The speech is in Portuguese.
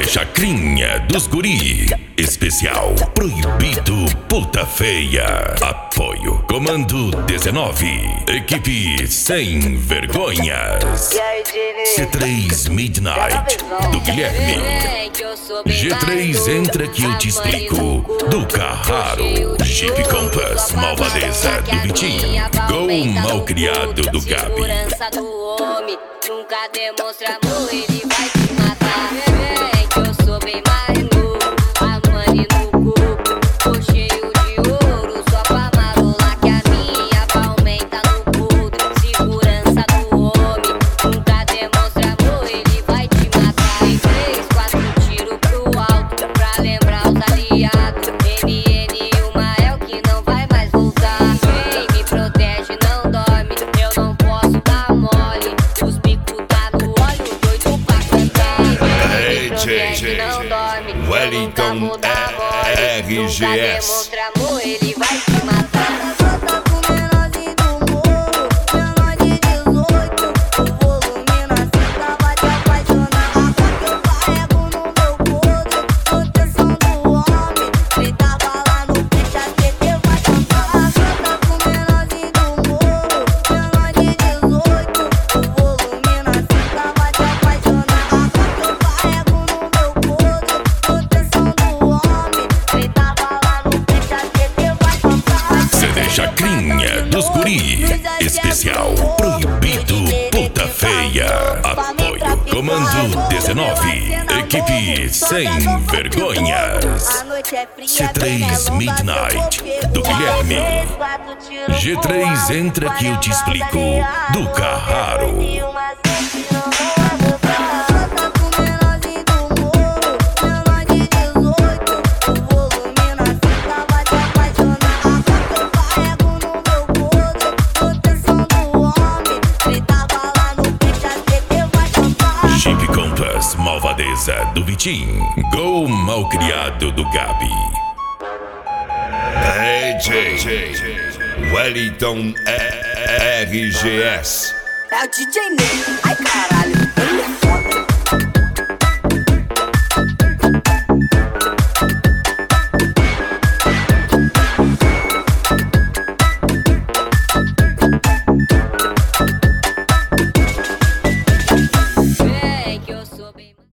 CD Chacrinha dos Guri. Especial Proibido Puta Feia. Apoio Comando 19. Equipe Sem Vergonhas. C3 Midnight do Guilherme. G3 Entra que eu te explico do Carraro. Jeep Compass Malvadeza do Vitinho. Gol Malcriado do Gabi. Nunca demonstra amor, ele vai te matar. Vem que eu sou bem mais novo, a money no corpo, tô cheio de ouro, só pra marolar que a minha palmenta no podre. Segurança do homem, nunca demonstra amor, ele vai te matar. Tem 3, 4 tiros pro alto, pra lembrar os aliados. NN e o Mael que não vai mais voltar. Vem, me protege, não dorme, eu não posso dar mole. Os bicos tá no olho, doido pra cantar. Não dorme, Wellington RGS. nunca demonstra amor, ele vai te matar. Chacrinha dos Guri. Especial Proibido Puta Feia. Apoio Comando 19. Equipe Sem Vergonhas. C3 Midnight do Guilherme. G3 Entra que eu te explico do Carraro. Jeep Compass Malvadeza do Vitinho. Gol Malcriado do Gabi. DJ Wellington RGS. É o DJ Ney. Ai caralho.